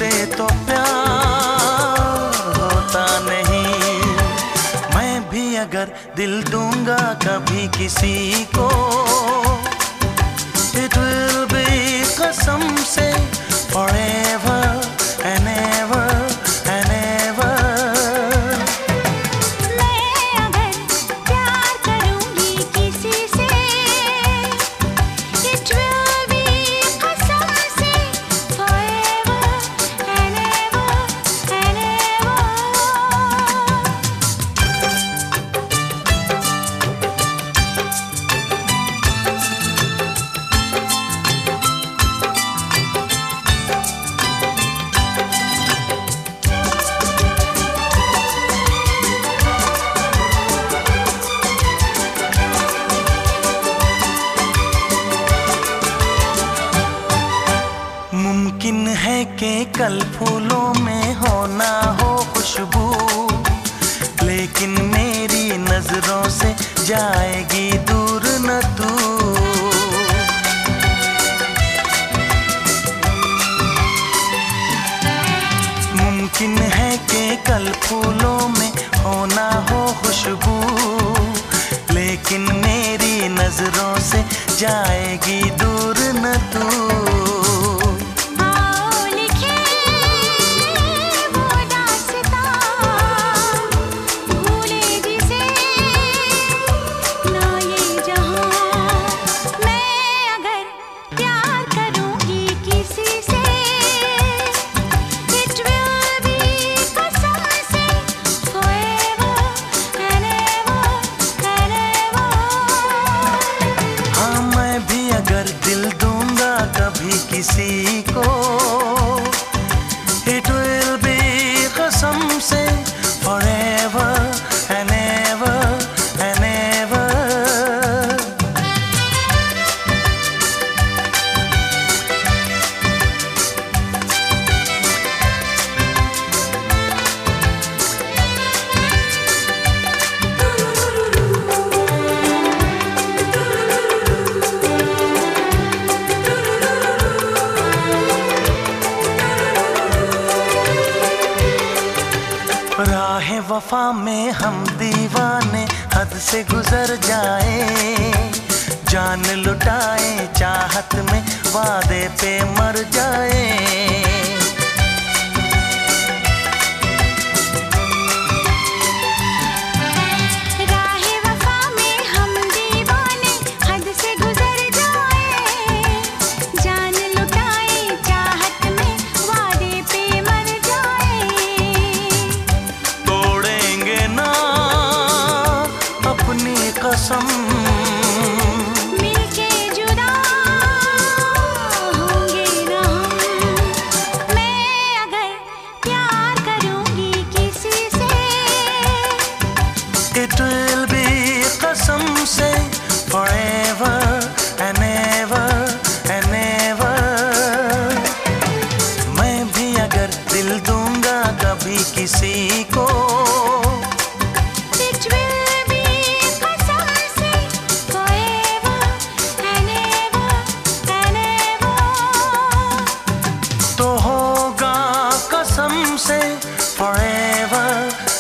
से तो प्यार होता नहीं। मैं भी अगर दिल दूंगा कभी किसी को, it will be कसम से forever and ever and ever। मुमकिन है कि कल फूलों में हो ना हो खुशबू, लेकिन मेरी नजरों से जाएगी दूर न तू। मुमकिन है कि कल फूलों में हो ना हो खुशबू, लेकिन मेरी नजरों से जाएगी दूर न तू। किसी को it will be कसम से forever and ever and ever। राहे वफा में हम दीवाने हद से गुजर जाए, जान लुटाए चाहत में वादे पे मर जाए। कसम मिलके जुदा होंगे ना हम। मैं अगर प्यार करूंगी किसी से, it will be कसम से forever and ever and ever। मैं भी अगर दिल दूंगा कभी किसी को, forever